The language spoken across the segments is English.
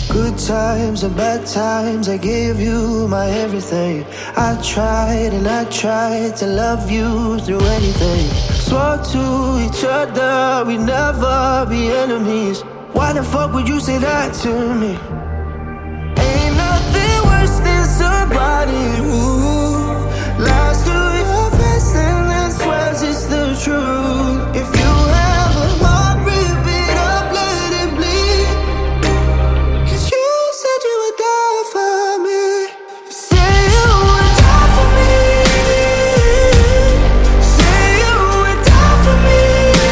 Good times and bad times, I gave you my everything. I tried and I tried to love you through anything. Swore to each other we'd never be enemies. Why the fuck would you say that to me? Ain't nothing worse than somebody who lies to your face and then swears it's the truth. If you have a heart, rip it up, let it bleed. 'Cause you said you would die for me. Say you would die for me. Say you would die for me.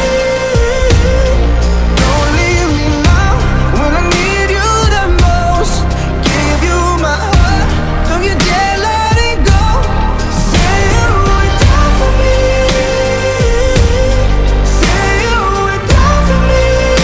Don't leave me now when I need you the most. Give you my heart, don't you dare let it go. Say you would die for me. Say you would die for me.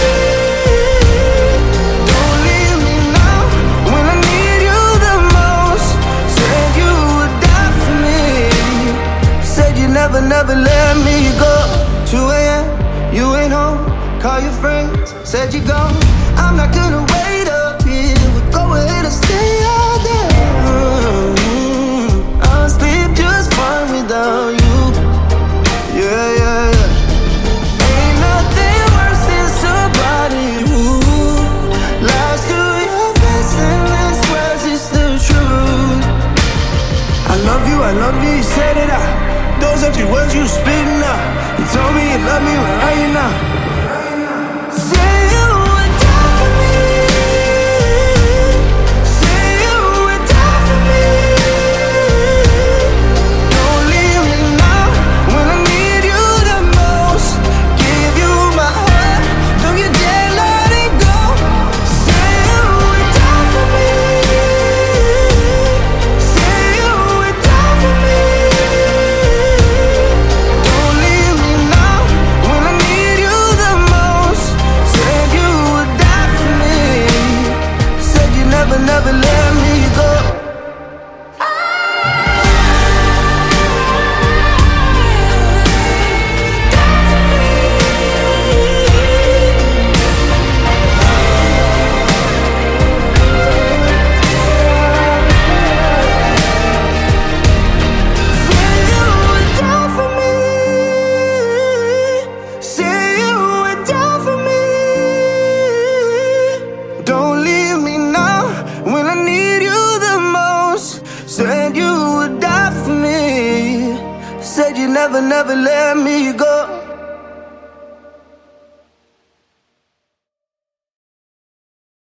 Don't leave me now when I need you the most. Said you would die for me. Said you never, never let me go. 2 a.m., you ain't home. Call your friends, said you gone. I'm not gonna wait up here. We'll go ahead and stay out there. I'll sleep just fine without you. Yeah, yeah, yeah. Ain't nothing worse than somebody who lies to your face and then swears it's the truth. I love you, you said it out. Those empty words you spitting out. You told me you love me, where are you now? Say you would die for me. Say you would die for me. Don't leave me now when I need you the most. Give you my heart, don't you dare let it go. Say you would die for me. Say you would die for me. Don't leave me now when I need you the most. Said you would die for me. Said you never, never let me go. Say you would die for me. Say you would die for me. Don't leave me now when I need you the most. Said you would die for me. Said you never, never let me go.